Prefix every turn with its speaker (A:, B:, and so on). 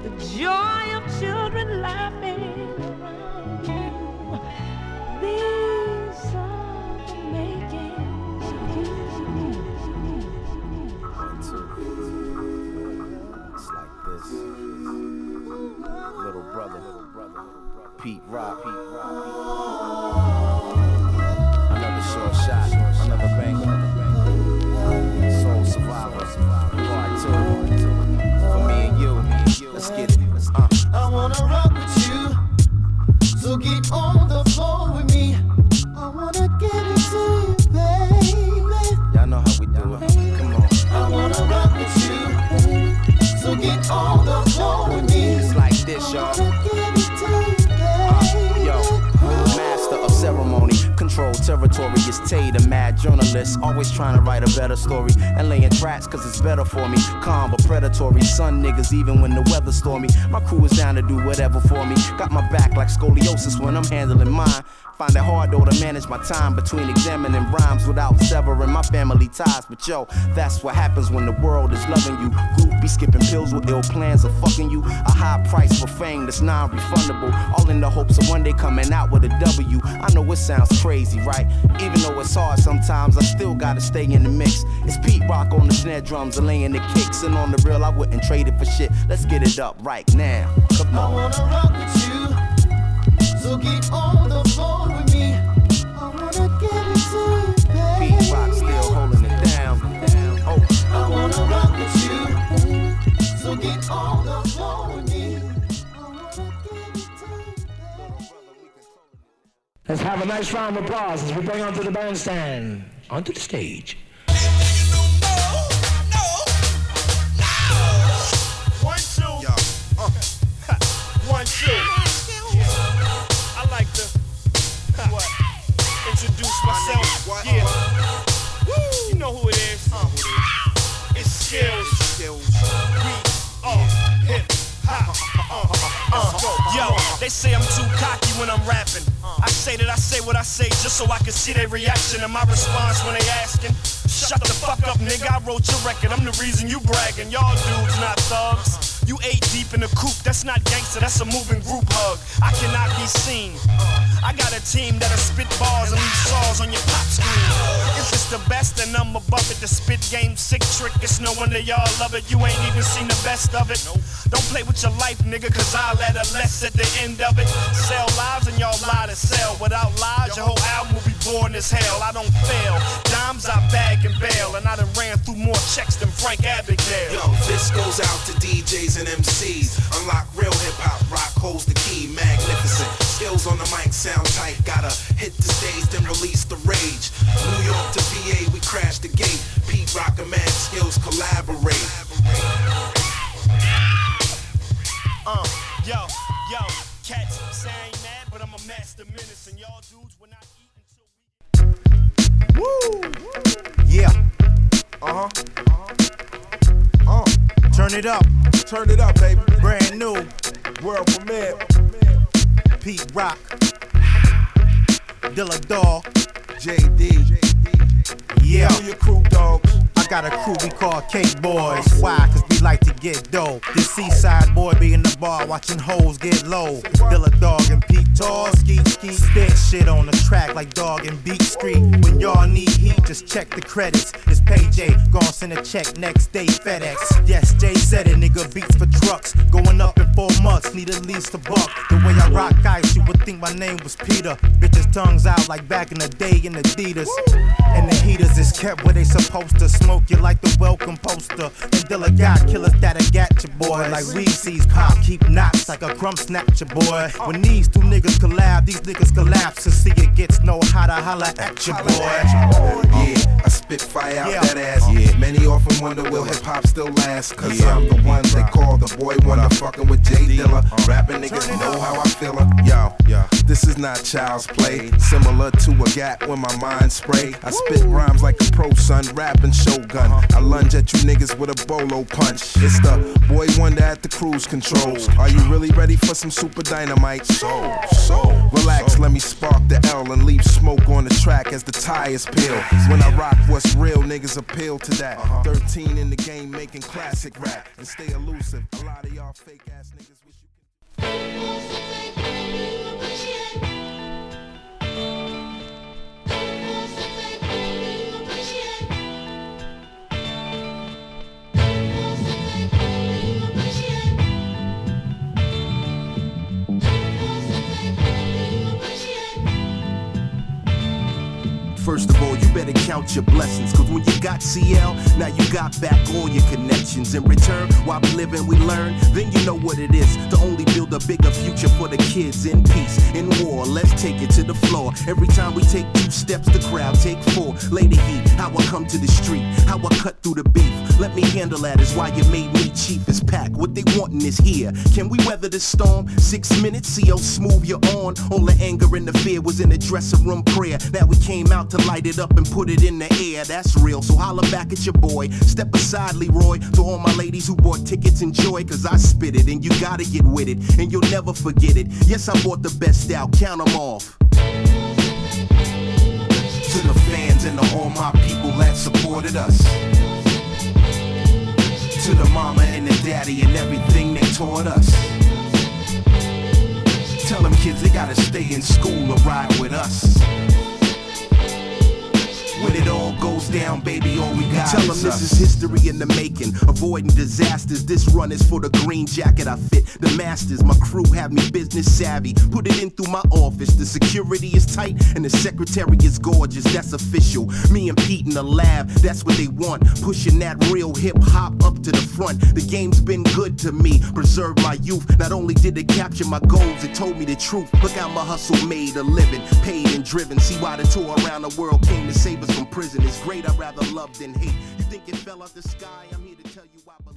A: the joy of children laughing around you. These are the makings of you.
B: It's like this. Little brother, Pete Rock. Another short shot, another banger. Soul Survivor, Part 2. For me and you, let's get it.
C: I wanna rock with you, so get on the floor with me. I wanna give it to you, baby.
B: Y'all know how we do it. Come on.
C: I wanna rock with you, so get on the floor with me.
B: It's like this, y'all.
C: I wanna give it to you, baby.
B: Yo, master of ceremony, control territory is Tay, the mad journalist, always trying to write a better story and laying traps cause it's better for me. Calm but predatory, sun niggas even when the weather's stormy. My crew is down to do whatever for me. Got my back like scoliosis when I'm handling mine. Find it hard though to manage my time between examining rhymes without severing my family ties. But yo, that's what happens when the world is loving you. Group be skipping pills with ill plans of fucking you. A high price for fame that's non-refundable. All in the hopes of one day coming out with a W. I know it sounds crazy, right? Even though it's hard sometimes, I still gotta stay in the mix. It's Pete Rock on the snare drums and laying the kicks. And on the real, I wouldn't trade it for shit. Let's get it up right now. Come on.
C: I wanna rock with you, so get on the floor with me. I wanna give it to you, baby.
B: Pete Rock still holding it down. Oh,
C: I wanna rock with you, so get on the floor with me. I wanna give it to you, baby.
D: Let's have a nice round of applause as we bring onto the bandstand, onto the stage.
E: 1, 2. Yo. 1, 2. I like to introduce myself. Yeah. You know who it is. It's Skills. We are hip hop. Yo, they say I'm too cocky when I'm rapping. I say that I say what I say just so I can see their reaction and my response when they asking. Shut the fuck up, nigga, I wrote your record. I'm the reason you bragging. Y'all dudes not thugs. You 8 deep in the coop, that's not gangster, that's a moving group hug. I cannot be seen. I got a team that'll spit bars and leave saws on your pop screen. If it's the best, then I'm above it. The spit game sick trick, it's no wonder y'all love it. You ain't even seen the best of it. Don't play with your life, nigga, cause I'll add a less at the end of it. Sell lives and y'all lie to sell. Without lies, your whole album will be boring as hell. I don't fail. Dimes I bag and bail, and I done ran through more checks than Frank Abagnale.
F: Yo, this goes out to DJs and MCs. Unlock real hip-hop, rock holds the key, magnificent. Skills on the mic sound tight, gotta hit the stage, then release the rage. New York to VA, we crash the gate. Pete Rock and Mad Skills collaborate.
E: Yo, cats say I ain't mad, but I'm a master menace, and y'all dudes were not eating till we...
B: woo! Yeah. Turn it up, baby. Brand new, world premiere. Pete Rock, Dilla Dog, JD. Yeah. Who your crew, dogs? I got a crew we call Cake Boys. Why? Cause we like to get dough. This seaside boy be in the bar watching hoes get low. Dilla Dog and Pete Tall, skeet. Spit shit on the track like Dog and Beat Street. When y'all need heat, just check the credits. It's Payday, gon' send a check next day FedEx. Yes, Jay said it, nigga, beats for trucks. Going up in 4 months, need at least $1. The way I rock ice, you would think my name was Peter. Bitches tongues out like back in the day in Adidas. And the heaters is kept where they supposed to. Smoke you like the welcome poster. And Dilla got killers that'll get your boy. Like weed seeds pop, keep knots like a crumb snatcher boy. When these two niggas collab, these niggas collapse. To see it gets no hotter, holla at your boy.
F: Yeah, I spit fire out that ass. Yeah. Many often wonder will hip hop still last. Cause I'm the one they call the boy wonder. Fucking with J Dilla. Rapping niggas know how I feel it. Yo, this is not child's play. Similar to a gap when my mind spray. I spit rhymes like a pro son, rapping Shogun. I lunge at you niggas with a bolo punch. It's the boy wonder at the cruise controls. Are you really ready for some super dynamite? So relax, let me spark the L and leave smoke on the track as the tires peel. When I rock what's real, niggas appeal to that. 13 in the game making classic rap and stay elusive. A lot of y'all fake ass niggas. First of all, you better count your blessings, cause when you got CL, now you got back all your connections. In return, while we live and we learn, then you know what it is to only build a bigger future for the kids in peace. In war, let's take it to the floor. Every time we take 2 steps, the crowd take 4. Lay the heat, how I come to the street, how I cut through the beef. Let me handle that is why you made me chief as pack. What they wantin' is here. Can we weather the storm? 6 minutes, see how smooth you're on. All the anger and the fear was in the dressing room prayer. Now we came out to light it up and put it in the air. That's real, so holla back at your boy. Step aside, Leroy. To all my ladies who bought tickets, enjoy, cause I spit it. And you gotta get with it, and you'll never forget it. Yes, I bought the best out, count them off. To the fans and to all my people that supported us. To the mama and the daddy and everything they taught us. Tell them kids they gotta stay in school or ride with us. When it all goes down, baby, all we got. Tell them this is history in the making, avoiding disasters. This run is for the green jacket I fit. The masters, my crew have me business savvy. Put it in through my office. The security is tight and the secretary is gorgeous. That's official. Me and Pete in the lab, that's what they want. Pushing that real hip hop up to the front. The game's been good to me, preserved my youth. Not only did it capture my goals, it told me the truth. Look how my hustle made a living, paid and driven. See why the tour around the world came to save us from prison. It's great, I'd rather love than hate. You think it fell out the sky? I'm here to tell you I believe.